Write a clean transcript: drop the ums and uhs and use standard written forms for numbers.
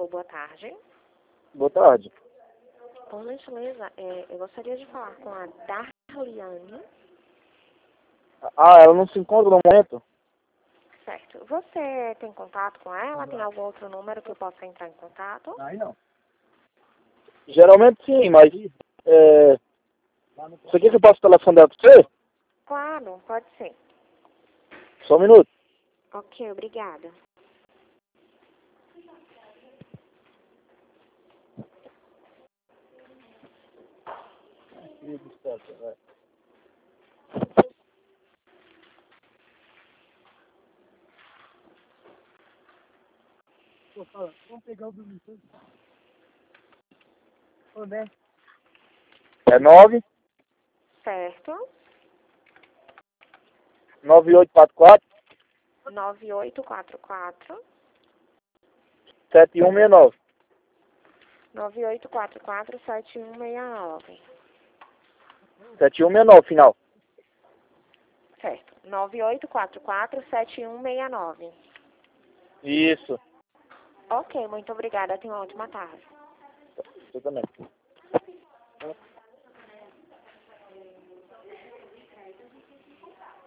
Alô, boa tarde. Boa tarde. Por gentileza, eu gostaria de falar com a Darliane. Ah, ela não se encontra no momento? Certo. Você tem contato com ela? Tem algum outro número que eu possa entrar em contato? Aí não. Geralmente sim, mas você quer que eu possa telefonar para você? Claro, pode ser. Só um minuto. Ok, obrigada. Vamos pegar o dormitório. Onde é? É 9 Certo. 9844 9844 7169. 9844 7169. 7169, final. Certo. 9844 7169. Isso. Ok, muito obrigada. Tenha uma ótima tarde. Você também.